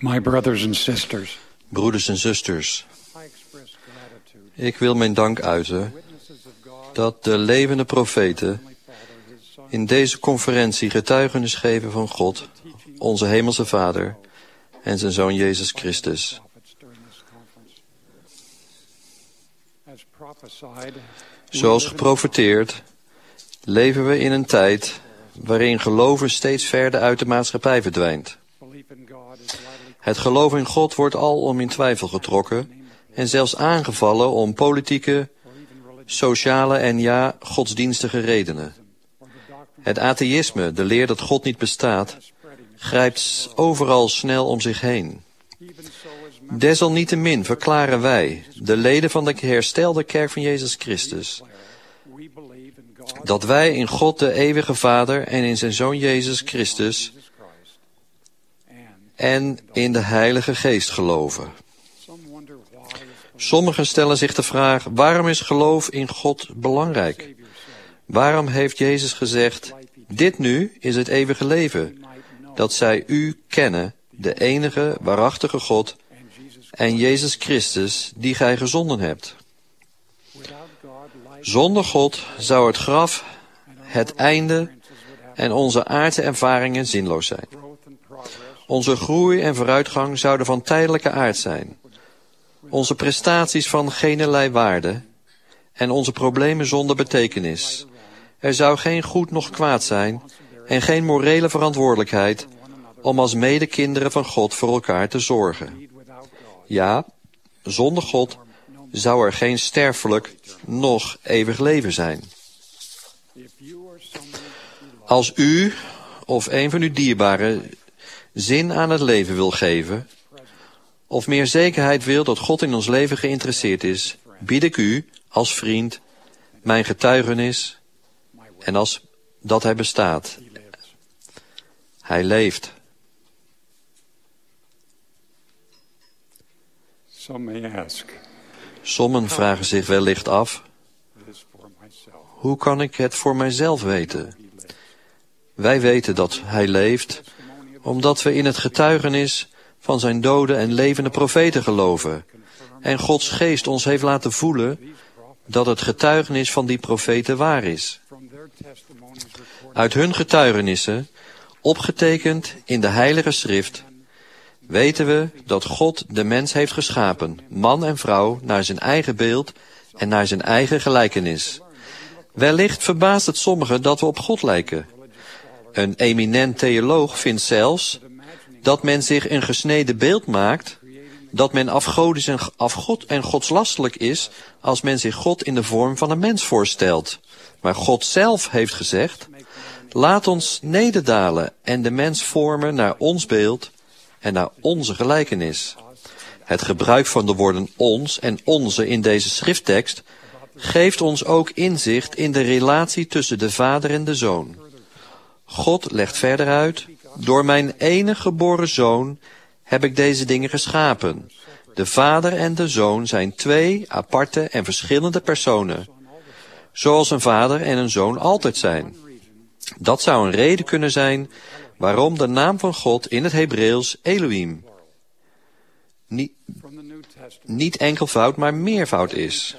My brothers and sisters, Broeders en zusters, I express gratitude ik wil mijn dank uiten dat de levende profeten in deze conferentie getuigenis geven van God, onze hemelse Vader en zijn Zoon Jezus Christus. Zoals geprofeteerd leven we in een tijd waarin geloven steeds verder uit de maatschappij verdwijnt. Het geloof in God wordt alom in twijfel getrokken en zelfs aangevallen om politieke, sociale en ja, godsdienstige redenen. Het atheïsme, de leer dat God niet bestaat, grijpt overal snel om zich heen. Desalniettemin verklaren wij, de leden van de herstelde kerk van Jezus Christus, dat wij in God de eeuwige Vader en in zijn Zoon Jezus Christus en in de Heilige Geest geloven. Sommigen stellen zich de vraag, waarom is geloof in God belangrijk? Waarom heeft Jezus gezegd, dit nu is het eeuwige leven, dat zij u kennen, de enige, waarachtige God, en Jezus Christus, die gij gezonden hebt. Zonder God zou het graf, het einde en onze aardse ervaringen zinloos zijn. Onze groei en vooruitgang zouden van tijdelijke aard zijn. Onze prestaties van geenerlei waarde en onze problemen zonder betekenis. Er zou geen goed noch kwaad zijn en geen morele verantwoordelijkheid om als medekinderen van God voor elkaar te zorgen. Ja, zonder God zou er geen sterfelijk noch eeuwig leven zijn. Als u of een van uw dierbaren zin aan het leven wil geven, of meer zekerheid wil dat God in ons leven geïnteresseerd is, bied ik u, als vriend, mijn getuigenis en als dat hij bestaat. Hij leeft. Sommigen vragen zich wellicht af, hoe kan ik het voor mijzelf weten? Wij weten dat hij leeft, omdat we in het getuigenis van zijn dode en levende profeten geloven. En Gods geest ons heeft laten voelen dat het getuigenis van die profeten waar is. Uit hun getuigenissen, opgetekend in de Heilige Schrift, weten we dat God de mens heeft geschapen, man en vrouw, naar zijn eigen beeld en naar zijn eigen gelijkenis. Wellicht verbaast het sommigen dat we op God lijken. Een eminent theoloog vindt zelfs dat men zich een gesneden beeld maakt, dat men afgodisch en godslastelijk is als men zich God in de vorm van een mens voorstelt. Maar God zelf heeft gezegd, laat ons nederdalen en de mens vormen naar ons beeld en naar onze gelijkenis. Het gebruik van de woorden ons en onze in deze schrifttekst geeft ons ook inzicht in de relatie tussen de Vader en de Zoon. God legt verder uit, door mijn enige geboren Zoon heb ik deze dingen geschapen. De Vader en de Zoon zijn twee aparte en verschillende personen, zoals een vader en een zoon altijd zijn. Dat zou een reden kunnen zijn waarom de naam van God in het Hebreeuws Elohim niet enkelvoud, maar meervoud is.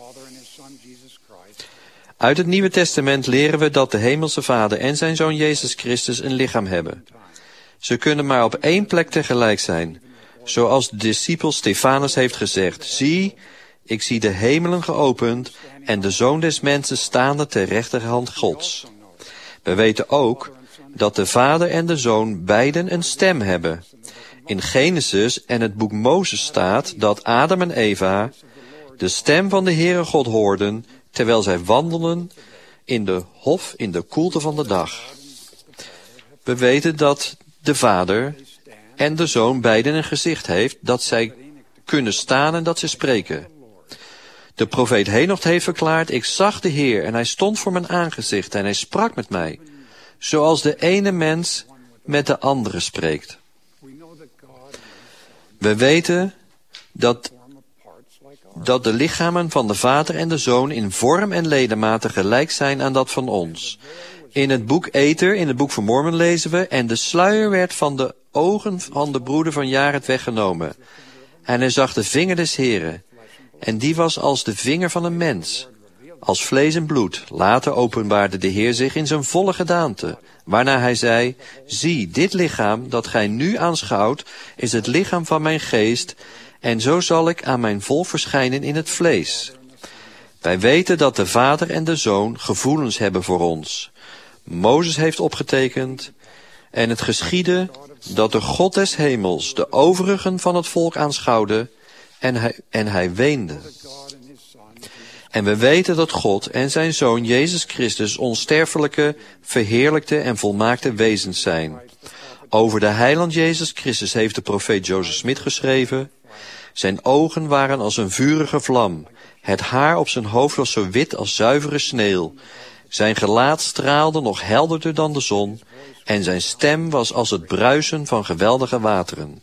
Uit het Nieuwe Testament leren we dat de Hemelse Vader en zijn Zoon Jezus Christus een lichaam hebben. Ze kunnen maar op één plek tegelijk zijn, zoals de discipel Stefanus heeft gezegd, zie, ik zie de hemelen geopend en de Zoon des Mensen staande ter rechterhand Gods. We weten ook dat de Vader en de Zoon beiden een stem hebben. In Genesis en het boek Mozes staat dat Adam en Eva de stem van de Heere God hoorden, terwijl zij wandelden in de hof in de koelte van de dag. We weten dat de Vader en de Zoon beiden een gezicht heeft, dat zij kunnen staan en dat ze spreken. De profeet Henoch heeft verklaard, ik zag de Heer en hij stond voor mijn aangezicht en hij sprak met mij, zoals de ene mens met de andere spreekt. We weten dat de lichamen van de Vader en de Zoon in vorm en ledematen gelijk zijn aan dat van ons. In het boek Ether, in het boek van Mormon lezen we, en de sluier werd van de ogen van de broeder van Jared weggenomen. En hij zag de vinger des Heren. En die was als de vinger van een mens, als vlees en bloed. Later openbaarde de Heer zich in zijn volle gedaante. Waarna hij zei, zie, dit lichaam dat gij nu aanschouwt, is het lichaam van mijn geest, en zo zal ik aan mijn volk verschijnen in het vlees. Wij weten dat de Vader en de Zoon gevoelens hebben voor ons. Mozes heeft opgetekend, en het geschiedde dat de God des hemels de overigen van het volk aanschouwde, en hij weende. En we weten dat God en zijn Zoon Jezus Christus onsterfelijke, verheerlijkte en volmaakte wezens zijn. Over de heiland Jezus Christus heeft de profeet Joseph Smith geschreven, zijn ogen waren als een vurige vlam, het haar op zijn hoofd was zo wit als zuivere sneeuw, zijn gelaat straalde nog helderder dan de zon, en zijn stem was als het bruisen van geweldige wateren.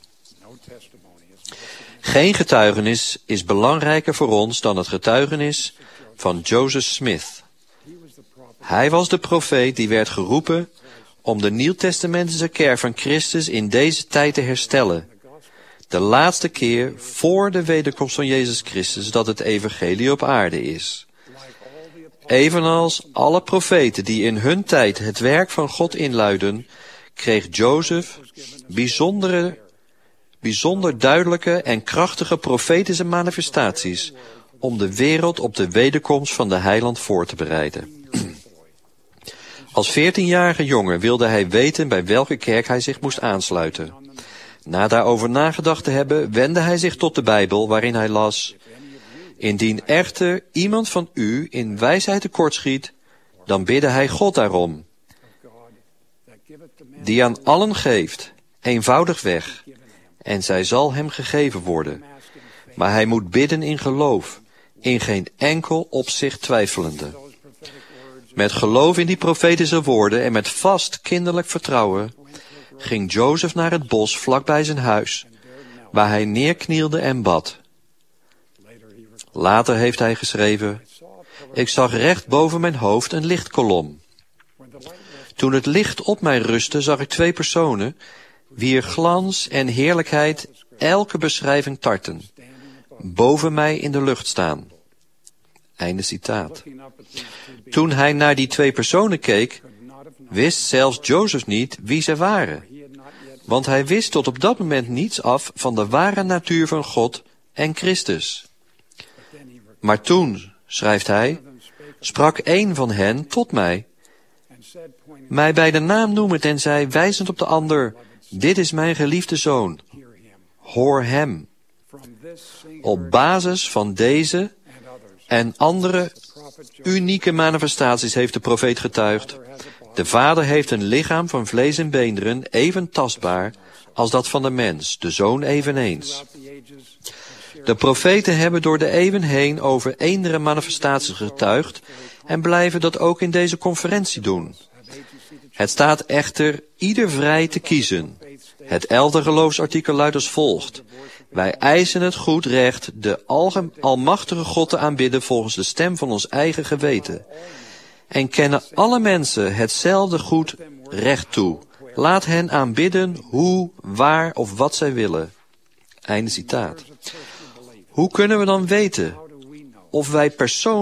Geen getuigenis is belangrijker voor ons dan het getuigenis van Joseph Smith. Hij was de profeet die werd geroepen om de Nieuwtestamentische kerk van Christus in deze tijd te herstellen. De laatste keer voor de wederkomst van Jezus Christus dat het evangelie op aarde is. Evenals alle profeten die in hun tijd het werk van God inluiden, kreeg Joseph bijzonder duidelijke en krachtige profetische manifestaties om de wereld op de wederkomst van de heiland voor te bereiden. Als 14-jarige jongen wilde hij weten bij welke kerk hij zich moest aansluiten. Na daarover nagedacht te hebben, wendde hij zich tot de Bijbel, waarin hij las: indien echter iemand van u in wijsheid tekortschiet, dan bidde hij God daarom, die aan allen geeft, eenvoudigweg, en zij zal hem gegeven worden. Maar hij moet bidden in geloof, in geen enkel opzicht twijfelende. Met geloof in die profetische woorden en met vast kinderlijk vertrouwen ging Joseph naar het bos vlakbij zijn huis, waar hij neerknielde en bad. Later heeft hij geschreven: ik zag recht boven mijn hoofd een lichtkolom. Toen het licht op mij rustte, zag ik twee personen, wier glans en heerlijkheid elke beschrijving tarten, boven mij in de lucht staan. Einde citaat. Toen hij naar die twee personen keek, wist zelfs Joseph niet wie zij waren, want hij wist tot op dat moment niets af van de ware natuur van God en Christus. Maar toen, schrijft hij, sprak een van hen tot mij bij de naam noemend en zei, wijzend op de ander: dit is mijn geliefde zoon, hoor hem. Op basis van deze en andere unieke manifestaties heeft de profeet getuigd: de Vader heeft een lichaam van vlees en beenderen, even tastbaar als dat van de mens, de Zoon eveneens. De profeten hebben door de eeuwen heen over eendere manifestaties getuigd en blijven dat ook in deze conferentie doen. Het staat echter ieder vrij te kiezen. Het 11e geloofsartikel luidt als volgt: wij eisen het goed recht de almachtige God te aanbidden volgens de stem van ons eigen geweten. En kennen alle mensen hetzelfde goed recht toe. Laat hen aanbidden hoe, waar of wat zij willen. Einde citaat. Hoe kunnen we dan weten of wat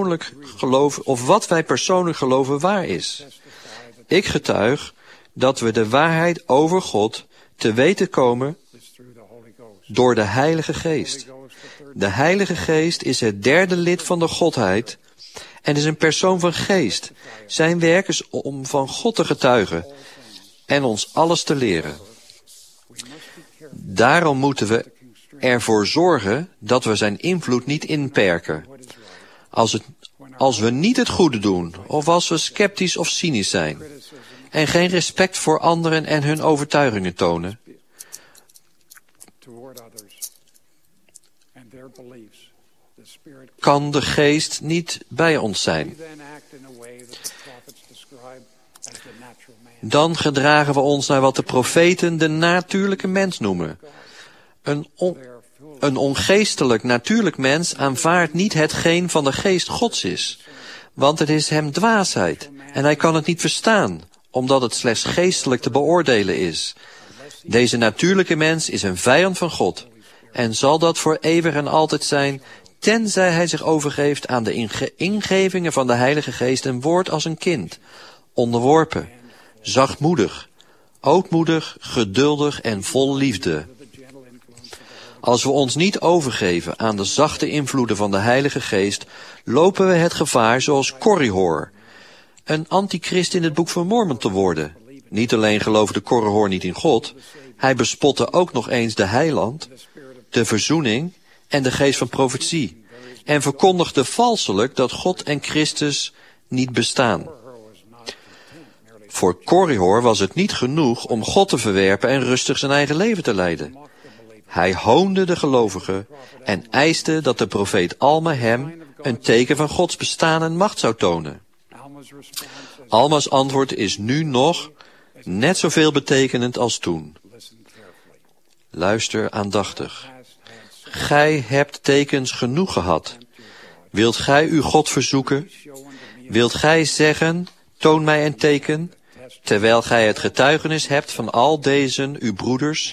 wij persoonlijk geloven waar is? Ik getuig dat we de waarheid over God te weten komen door de Heilige Geest. De Heilige Geest is het derde lid van de Godheid en is een persoon van geest. Zijn werk is om van God te getuigen en ons alles te leren. Daarom moeten we ervoor zorgen dat we zijn invloed niet inperken. Als we niet het goede doen, of als we sceptisch of cynisch zijn, en geen respect voor anderen en hun overtuigingen tonen, kan de geest niet bij ons zijn. Dan gedragen we ons naar wat de profeten de natuurlijke mens noemen. Een ongeestelijk natuurlijk mens aanvaardt niet hetgeen van de geest Gods is, want het is hem dwaasheid en hij kan het niet verstaan, omdat het slechts geestelijk te beoordelen is. Deze natuurlijke mens is een vijand van God en zal dat voor eeuwig en altijd zijn, tenzij hij zich overgeeft aan de ingevingen van de Heilige Geest en wordt als een kind, onderworpen, zachtmoedig, ootmoedig, geduldig en vol liefde. Als we ons niet overgeven aan de zachte invloeden van de Heilige Geest, lopen we het gevaar, zoals Korihor, een antichrist in het boek van Mormon te worden. Niet alleen geloofde Korihor niet in God, hij bespotte ook nog eens de heiland, de verzoening en de geest van profetie, en verkondigde valselijk dat God en Christus niet bestaan. Voor Korihor was het niet genoeg om God te verwerpen en rustig zijn eigen leven te leiden. Hij hoonde de gelovigen en eiste dat de profeet Alma hem een teken van Gods bestaan en macht zou tonen. Alma's antwoord is nu nog net zoveel betekenend als toen. Luister aandachtig. Gij hebt tekens genoeg gehad. Wilt gij uw God verzoeken? Wilt gij zeggen, toon mij een teken, terwijl gij het getuigenis hebt van al deze uw broeders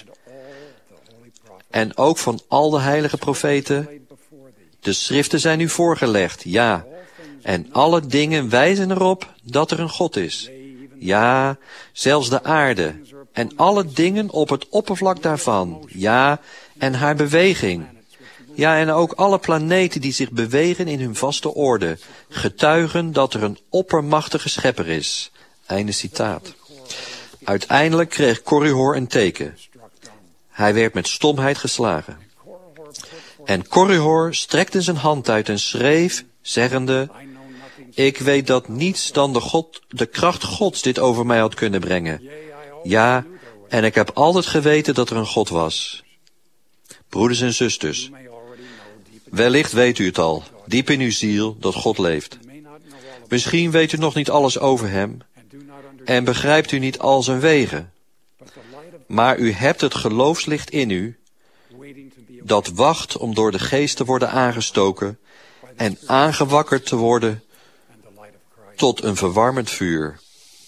en ook van al de heilige profeten? De schriften zijn u voorgelegd, ja, en alle dingen wijzen erop dat er een God is. Ja, zelfs de aarde en alle dingen op het oppervlak daarvan, ja, en haar beweging. Ja, en ook alle planeten die zich bewegen in hun vaste orde, getuigen dat er een oppermachtige schepper is. Einde citaat. Uiteindelijk kreeg Korihor een teken. Hij werd met stomheid geslagen. En Korihor strekte zijn hand uit en schreef, zeggende, ik weet dat niets dan de kracht Gods dit over mij had kunnen brengen. Ja, en ik heb altijd geweten dat er een God was. Broeders en zusters, wellicht weet u het al, diep in uw ziel, dat God leeft. Misschien weet u nog niet alles over hem en begrijpt u niet al zijn wegen. Maar u hebt het geloofslicht in u, dat wacht om door de Geest te worden aangestoken en aangewakkerd te worden tot een verwarmend vuur.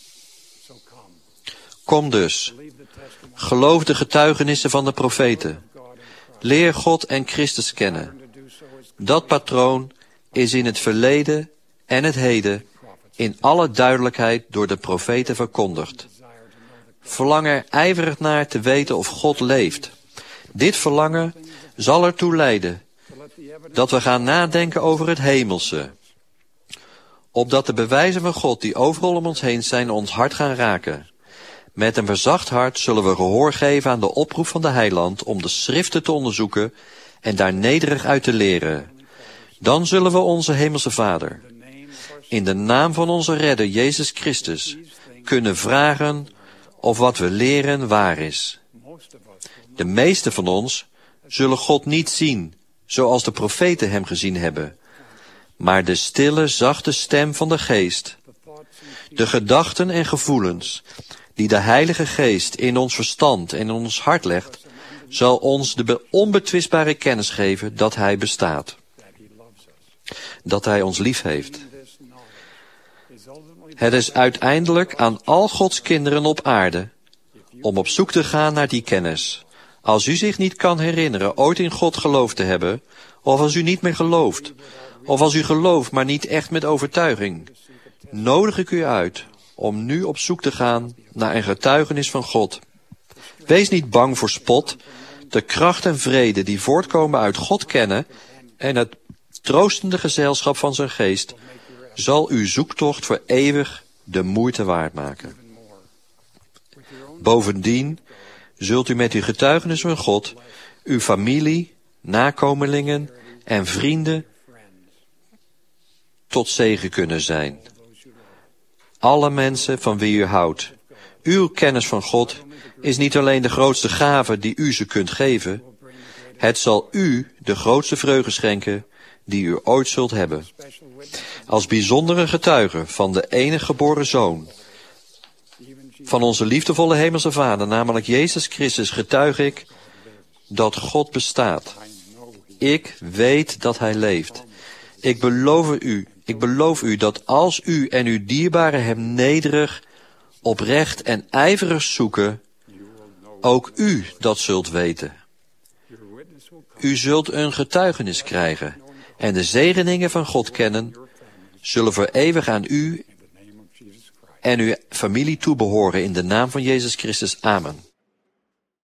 Kom dus, geloof de getuigenissen van de profeten. Leer God en Christus kennen. Dat patroon is in het verleden en het heden in alle duidelijkheid door de profeten verkondigd. Verlang er ijverig naar te weten of God leeft. Dit verlangen zal ertoe leiden dat we gaan nadenken over het hemelse, opdat de bewijzen van God die overal om ons heen zijn ons hart gaan raken. Met een verzacht hart zullen we gehoor geven aan de oproep van de heiland om de schriften te onderzoeken en daar nederig uit te leren. Dan zullen we onze hemelse Vader, in de naam van onze redder Jezus Christus, kunnen vragen of wat we leren waar is. De meesten van ons zullen God niet zien, zoals de profeten hem gezien hebben, maar de stille, zachte stem van de Geest, de gedachten en gevoelens die de Heilige Geest in ons verstand en in ons hart legt, zal ons de onbetwistbare kennis geven dat Hij bestaat, dat Hij ons lief heeft. Het is uiteindelijk aan al Gods kinderen op aarde om op zoek te gaan naar die kennis. Als u zich niet kan herinneren ooit in God geloofd te hebben, of als u niet meer gelooft, of als u gelooft maar niet echt met overtuiging, nodig ik u uit om nu op zoek te gaan naar een getuigenis van God. Wees niet bang voor spot. De kracht en vrede die voortkomen uit God kennen en het troostende gezelschap van zijn Geest zal uw zoektocht voor eeuwig de moeite waard maken. Bovendien zult u met uw getuigenis van God uw familie, nakomelingen en vrienden tot zegen kunnen zijn. Alle mensen van wie u houdt. Uw kennis van God is niet alleen de grootste gave die u ze kunt geven. Het zal u de grootste vreugde schenken die u ooit zult hebben. Als bijzondere getuige van de enige geboren Zoon van onze liefdevolle hemelse Vader, namelijk Jezus Christus, getuig ik dat God bestaat. Ik weet dat Hij leeft. Ik beloof u dat als u en uw dierbaren Hem nederig, oprecht en ijverig zoeken, ook u dat zult weten. U zult een getuigenis krijgen en de zegeningen van God kennen, zullen voor eeuwig aan u en uw familie toebehoren in de naam van Jezus Christus. Amen.